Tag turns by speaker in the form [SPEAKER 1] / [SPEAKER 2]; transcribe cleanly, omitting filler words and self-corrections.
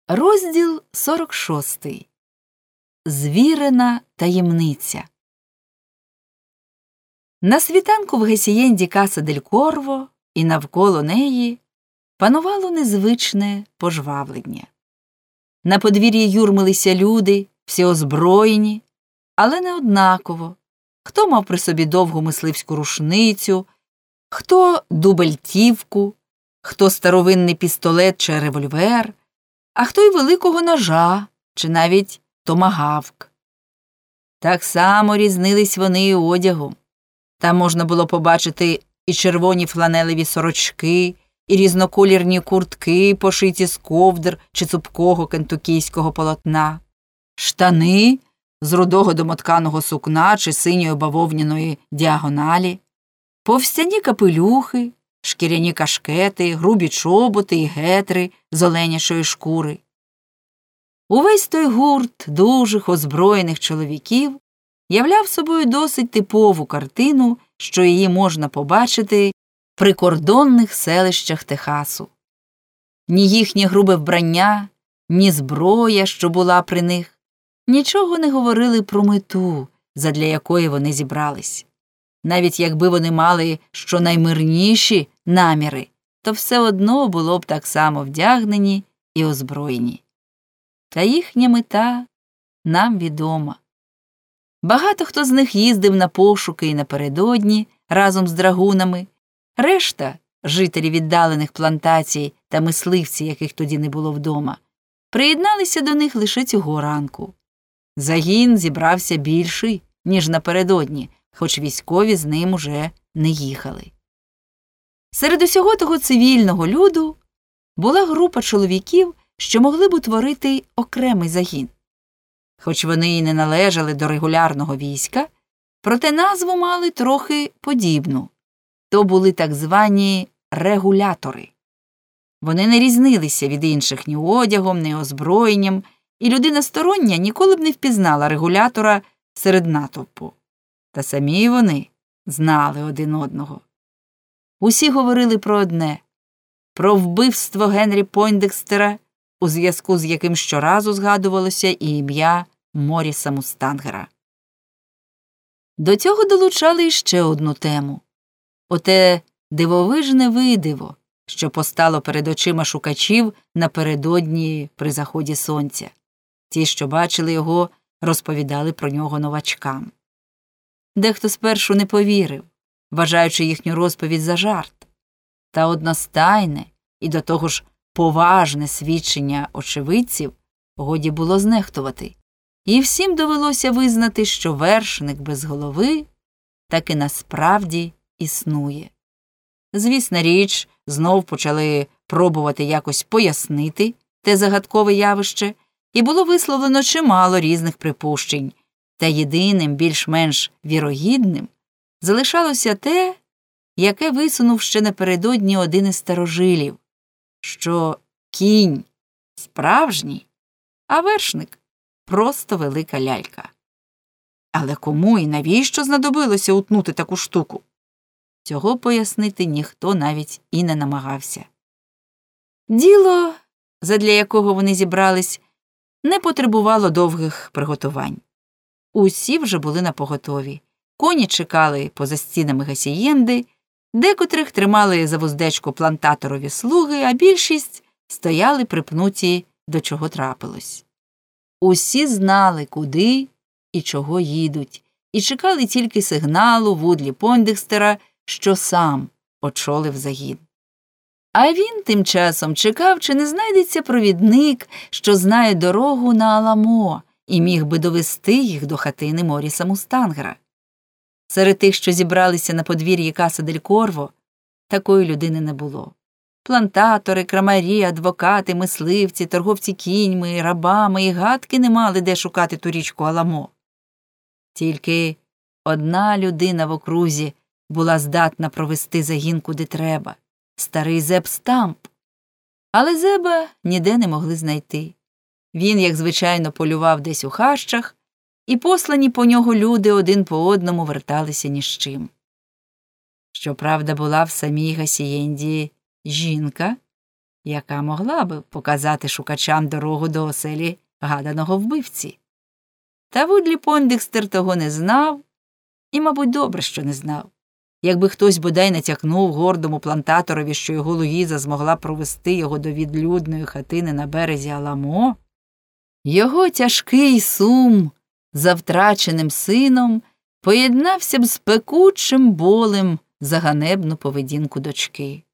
[SPEAKER 1] Розділ 46. Звірина таємниця. На світанку в гасієнді Каса дель Корво і навколо неї панувало незвичне пожвавлення. На подвір'ї юрмилися люди, всі озброєні, але не однаково. Хто мав при собі довгу мисливську рушницю, хто дубельтівку, хто старовинний пістолет чи револьвер, а хто й великого ножа, чи навіть томагавк. Так само різнились вони і одягом. Там можна було побачити і червоні фланелеві сорочки, і різноколірні куртки, пошиті з ковдр чи цупкого кентукійського полотна, штани з рудого домотканого сукна чи синьої бавовняної діагоналі, повстяні капелюхи, шкіряні кашкети, грубі чоботи і гетри з оленячої шкури. Увесь той гурт дужих озброєних чоловіків являв собою досить типову картину, що її можна побачити в прикордонних селищах Техасу. Ні їхнє грубе вбрання, ні зброя, що була при них, нічого не говорили про мету, задля якої вони зібрались. Навіть якби вони мали щонаймирніші наміри, то все одно було б так само вдягнені і озброєні. Та їхня мета нам відома. Багато хто з них їздив на пошуки і напередодні разом з драгунами, решта, жителі віддалених плантацій та мисливці, яких тоді не було вдома, приєдналися до них лише цього ранку. Загін зібрався більший, ніж напередодні, хоч військові з ним уже не їхали. Серед усього того цивільного люду була група чоловіків, що могли б утворити окремий загін. Хоч вони й не належали до регулярного війська, проте назву мали трохи подібну. То були так звані регулятори. Вони не різнилися від інших ні одягом, ні озброєнням, і людина стороння ніколи б не впізнала регулятора серед натовпу. Та самі вони знали один одного. Усі говорили про одне – про вбивство Генрі Пойндекстера, у зв'язку з яким щоразу згадувалося і ім'я Моріса Мустангера. До цього долучали іще одну тему – оте дивовижне видиво, що постало перед очима шукачів напередодні при заході сонця. Ті, що бачили його, розповідали про нього новачкам. Дехто спершу не повірив, вважаючи їхню розповідь за жарт. Та одностайне і до того ж поважне свідчення очевидців годі було знехтувати. І всім довелося визнати, що вершник без голови таки насправді існує. Звісна річ, знов почали пробувати якось пояснити те загадкове явище, і було висловлено чимало різних припущень. Та єдиним, більш-менш вірогідним, залишалося те, яке висунув ще напередодні один із старожилів, що кінь справжній, а вершник просто велика лялька. Але кому і навіщо знадобилося утнути таку штуку? Цього пояснити ніхто навіть і не намагався. Діло, задля якого вони зібрались, не потребувало довгих приготувань. Усі вже були напоготові. Коні чекали поза стінами гасієнди, декотрих тримали за вуздечку плантаторові слуги, а більшість стояли припнуті до чого трапилось. Усі знали, куди і чого їдуть, і чекали тільки сигналу Вудлі Пойндекстера, що сам очолив загін. А він тим часом чекав, чи не знайдеться провідник, що знає дорогу на Аламо, і міг би довести їх до хатини Моріса Мустангера. Серед тих, що зібралися на подвір'ї Каса дель Корво, такої людини не було. Плантатори, крамарі, адвокати, мисливці, торговці кіньми, рабами і гадки не мали де шукати ту річку Аламо. Тільки одна людина в окрузі була здатна провести загін куди треба – старий Зеб Стамп. Але Зеба ніде не могли знайти. Він, як звичайно, полював десь у хащах, і послані по нього люди один по одному верталися ні з чим. Щоправда, була в самій гасієнді жінка, яка могла би показати шукачам дорогу до оселі гаданого вбивці. Та Вудлі Пойндекстер того не знав, і, мабуть, добре, що не знав. Якби хтось бодай натякнув гордому плантаторові, що його Луїза змогла провести його до відлюдної хатини на березі Аламо, його тяжкий сум за втраченим сином поєднався б з пекучим болем за ганебну поведінку дочки.